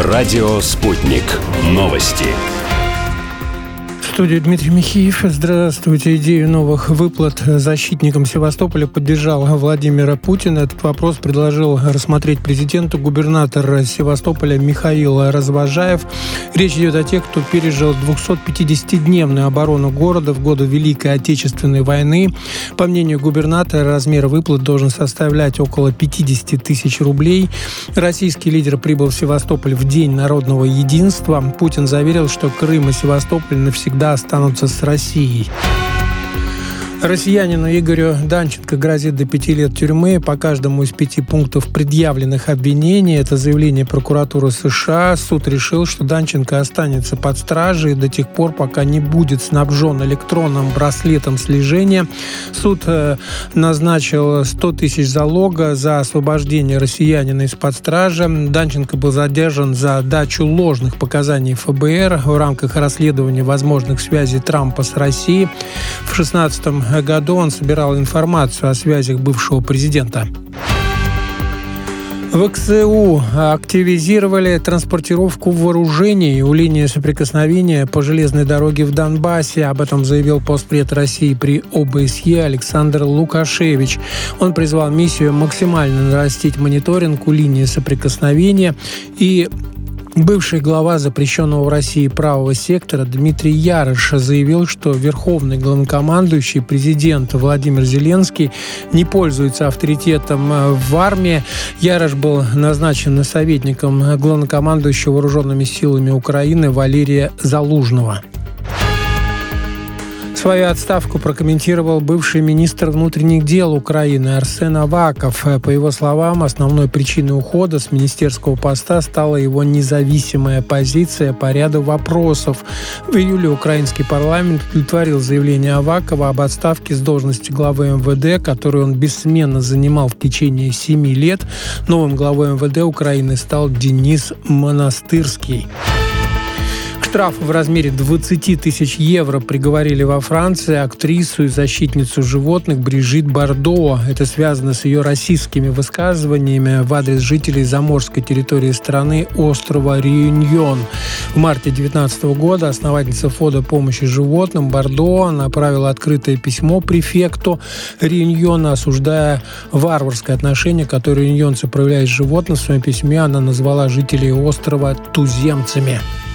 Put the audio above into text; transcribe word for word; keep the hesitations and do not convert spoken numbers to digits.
Радио «Спутник». Новости. В студии Дмитрий Михеев. Здравствуйте. Идею новых выплат защитникам Севастополя поддержал Владимир Путин. Этот вопрос предложил рассмотреть президенту губернатор Севастополя Михаил Развозжаев. Речь идет о тех, кто пережил двухсотпятидесятидневную оборону города в годы Великой Отечественной войны. По мнению губернатора, размер выплат должен составлять около пятьдесят тысяч рублей. Российский лидер прибыл в Севастополь в День народного единства. Путин заверил, что Крым и Севастополь навсегда останутся с Россией. Россиянину Игорю Данченко грозит до пяти лет тюрьмы по каждому из пяти пунктов предъявленных обвинений. Это заявление прокуратуры США. Суд решил, что Данченко останется под стражей до тех пор, пока не будет снабжен электронным браслетом слежения. Суд назначил сто тысяч залога за освобождение россиянина из-под стражи. Данченко был задержан за дачу ложных показаний эф бэ эр в рамках расследования возможных связей Трампа с Россией. В шестнадцатом году он собирал информацию о связях бывшего президента. В ка эс у активизировали транспортировку вооружений у линии соприкосновения по железной дороге в Донбассе. Об этом заявил постпред России при о бэ эс е Александр Лукашевич. Он призвал миссию максимально нарастить мониторинг у линии соприкосновения. И бывший глава запрещенного в России правого сектора Дмитрий Ярыш заявил, что верховный главнокомандующий президент Владимир Зеленский не пользуется авторитетом в армии. Ярыш был назначен советником главнокомандующего вооруженными силами Украины Валерия Залужного. Свою отставку прокомментировал бывший министр внутренних дел Украины Арсен Аваков. По его словам, основной причиной ухода с министерского поста стала его независимая позиция по ряду вопросов. В июле украинский парламент удовлетворил заявление Авакова об отставке с должности главы эм вэ дэ, которую он бессменно занимал в течение семи лет. Новым главой эм вэ дэ Украины стал Денис Монастырский. Штраф в размере двадцать тысяч евро приговорили во Франции актрису и защитницу животных Брижит Бардо. Это связано с ее расистскими высказываниями в адрес жителей заморской территории страны острова Реюньон. В марте две тысячи девятнадцатого года основательница фонда помощи животным Бардо направила открытое письмо префекту Реюньона, осуждая варварское отношение, которое реюньонцы проявляют к животным. В своем письме она назвала жителей острова туземцами.